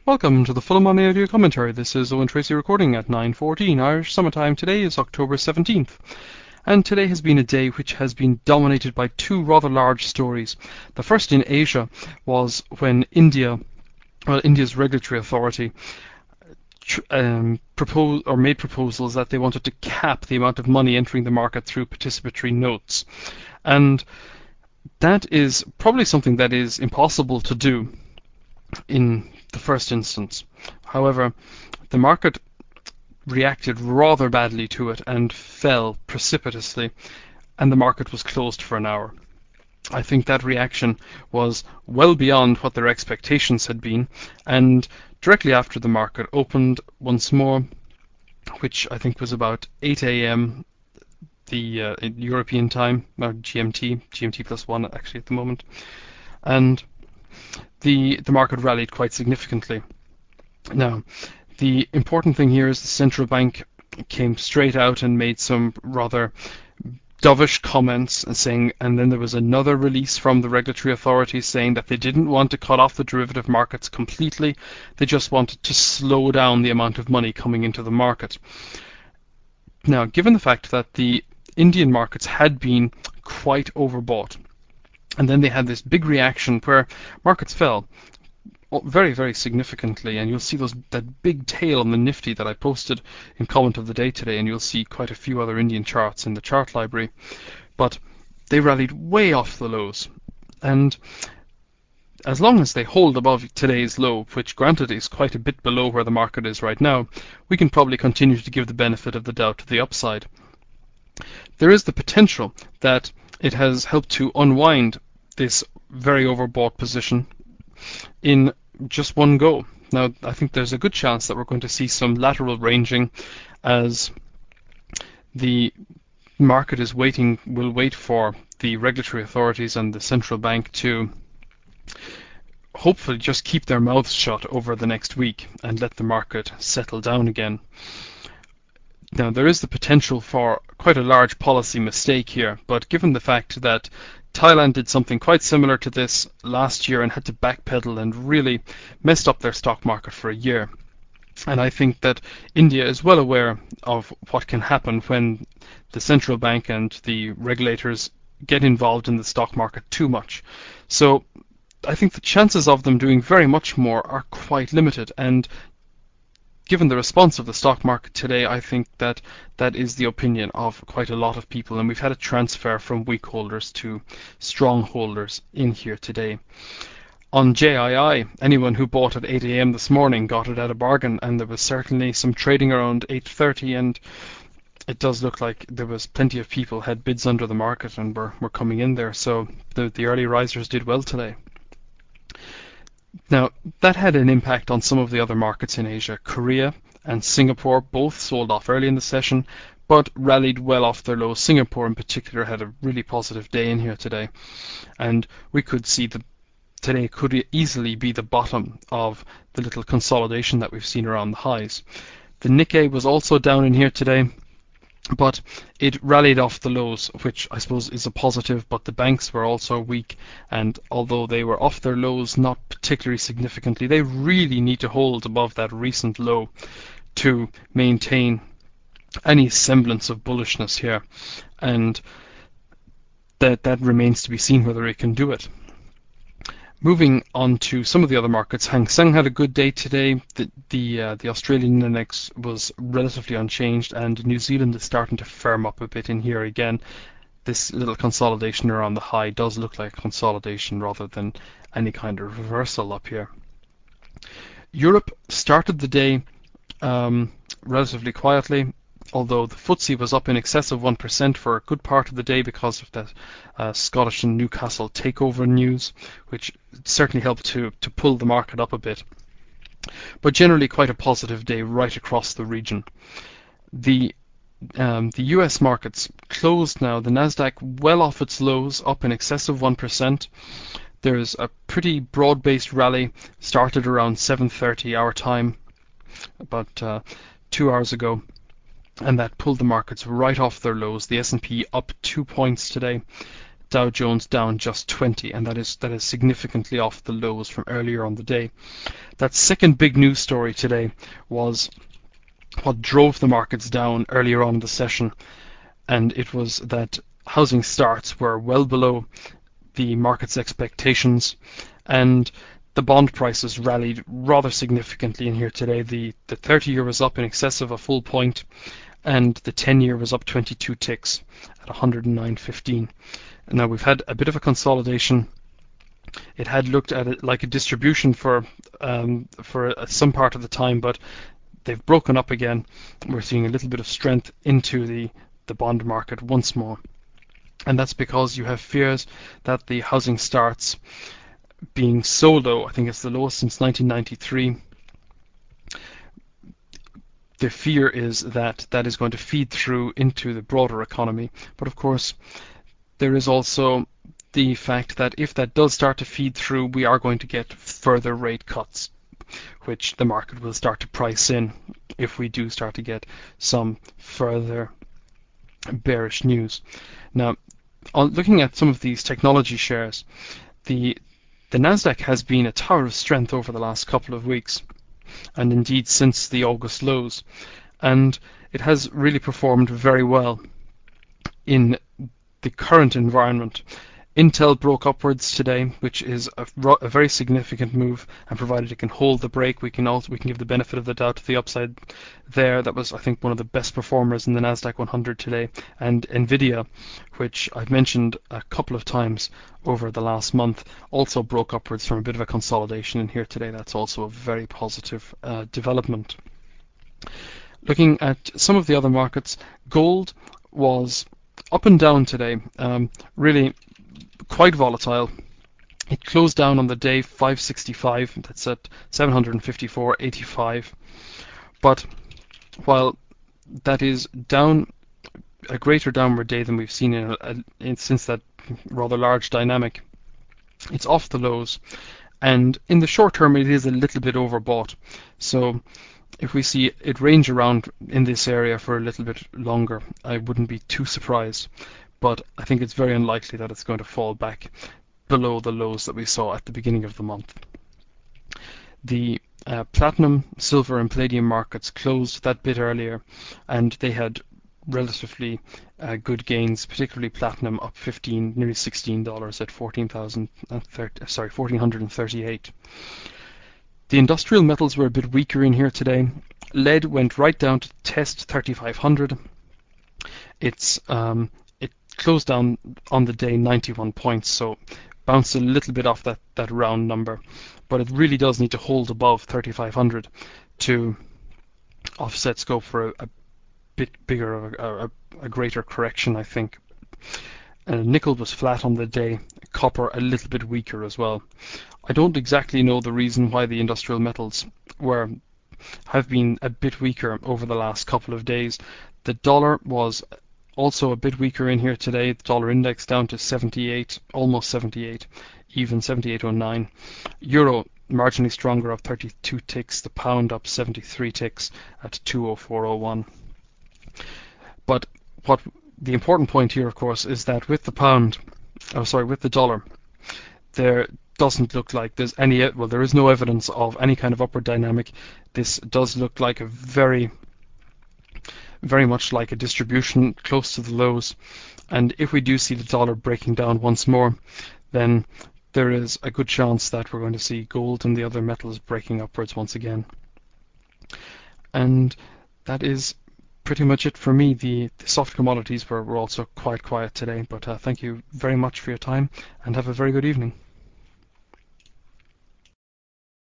Welcome to the Fulham Money Audio Commentary. This is Owen Tracy recording at 9:14 Irish summertime. Today is October 17th, and today has been a day which has been dominated by two rather large stories. The first in Asia was when India's regulatory authority made proposals that they wanted to cap the amount of money entering the market through participatory notes, and that is probably something that is impossible to do in the first instance. However, the market reacted rather badly to it and fell precipitously, and the market was closed for an hour. I think that reaction was well beyond what their expectations had been, and directly after the market opened once more, which I think was about 8 a.m. the European time, or GMT plus one actually at the moment, and the market rallied quite significantly. Now, the important thing here is the central bank came straight out and made some rather dovish comments and then there was another release from the regulatory authorities saying that they didn't want to cut off the derivative markets completely, they just wanted to slow down the amount of money coming into the market. Now, given the fact that the Indian markets had been quite overbought, and then they had this big reaction where markets fell very, very significantly, and you'll see that big tail on the Nifty that I posted in comment of the day today, and you'll see quite a few other Indian charts in the chart library, but they rallied way off the lows, and as long as they hold above today's low, which granted is quite a bit below where the market is right now, we can probably continue to give the benefit of the doubt to the upside. There is the potential that it has helped to unwind this very overbought position in just one go. Now, I think there's a good chance that we're going to see some lateral ranging as the market will wait for the regulatory authorities and the central bank to hopefully just keep their mouths shut over the next week and let the market settle down again. Now, there is the potential for quite a large policy mistake here, but given the fact that Thailand did something quite similar to this last year and had to backpedal and really messed up their stock market for a year, and I think that India is well aware of what can happen when the central bank and the regulators get involved in the stock market too much. So I think the chances of them doing very much more are quite limited, and given the response of the stock market today, I think that that is the opinion of quite a lot of people, and we've had a transfer from weak holders to strong holders in here today. On JII, anyone who bought at 8 a.m. this morning got it at a bargain, and there was certainly some trading around 8:30, and it does look like there was plenty of people had bids under the market and were coming in there, so the early risers did well today. Now, that had an impact on some of the other markets in Asia. Korea and Singapore both sold off early in the session, but rallied well off their lows. Singapore in particular had a really positive day in here today, and we could see that today could easily be the bottom of the little consolidation that we've seen around the highs. The Nikkei was also down in here today, but it rallied off the lows, which I suppose is a positive, but the banks were also weak, and although they were off their lows not particularly significantly, they really need to hold above that recent low to maintain any semblance of bullishness here, and that remains to be seen whether it can do it. Moving on to some of the other markets, Hang Seng had a good day today. The Australian index was relatively unchanged, and New Zealand is starting to firm up a bit in here again. This little consolidation around the high does look like consolidation rather than any kind of reversal up here. Europe started the day relatively quietly, although the FTSE was up in excess of 1% for a good part of the day because of that Scottish and Newcastle takeover news, which certainly helped to pull the market up a bit. But generally quite a positive day right across the region. The US markets closed now, the Nasdaq well off its lows, up in excess of 1%. There's a pretty broad-based rally, started around 7:30 our time, about 2 hours ago, and that pulled the markets right off their lows. The S&P up 2 points today, Dow Jones down just 20, and that is significantly off the lows from earlier on the day. That second big news story today was what drove the markets down earlier on in the session, and it was that housing starts were well below the market's expectations, and the bond prices rallied rather significantly in here today. The 30-year was up in excess of a full point, and the 10-year was up 22 ticks at 109.15. Now we've had a bit of a consolidation. It had looked at it like a distribution for some part of the time, but they've broken up again. We're seeing a little bit of strength into the bond market once more. And that's because you have fears that the housing starts being so low, I think it's the lowest since 1993, the fear is that that is going to feed through into the broader economy. But of course, there is also the fact that if that does start to feed through, we are going to get further rate cuts, which the market will start to price in if we do start to get some further bearish news. Now, looking at some of these technology shares, the Nasdaq has been a tower of strength over the last couple of weeks, and indeed since the August lows, and it has really performed very well in the current environment. Intel broke upwards today, which is a very significant move, and provided it can hold the break, we can give the benefit of the doubt to the upside there. That was, I think, one of the best performers in the Nasdaq 100 today. And Nvidia, which I've mentioned a couple of times over the last month, also broke upwards from a bit of a consolidation in here today. That's also a very positive development. Looking at some of the other markets, gold was up and down today, really quite volatile. It closed down on the day 565, that's at 754.85. But while that is down, a greater downward day than we've seen since that rather large dynamic, it's off the lows, and in the short term it is a little bit overbought. So if we see it range around in this area for a little bit longer, I wouldn't be too surprised. But I think it's very unlikely that it's going to fall back below the lows that we saw at the beginning of the month. The platinum, silver, and palladium markets closed that bit earlier, and they had relatively good gains, particularly platinum up nearly $16 at $1,438. The industrial metals were a bit weaker in here today. Lead went right down to test 3,500. It closed down on the day 91 points, so bounced a little bit off that round number, but it really does need to hold above 3,500 to offset scope for a bit bigger, a greater correction, I think. Nickel was flat on the day, copper a little bit weaker as well. I don't exactly know the reason why the industrial metals have been a bit weaker over the last couple of days. The dollar was also a bit weaker in here today. The dollar index down to 78, almost 78, even 78.09. Euro marginally stronger, up 32 ticks. The pound up 73 ticks at 204.01. But what the important point here, of course, is that with the dollar, there doesn't look like there's there is no evidence of any kind of upward dynamic. This does look like a very much like a distribution close to the lows, and if we do see the dollar breaking down once more, then there is a good chance that we're going to see gold and the other metals breaking upwards once again. And that is pretty much it for me. The soft commodities were also quite quiet today, but thank you very much for your time, and have a very good evening.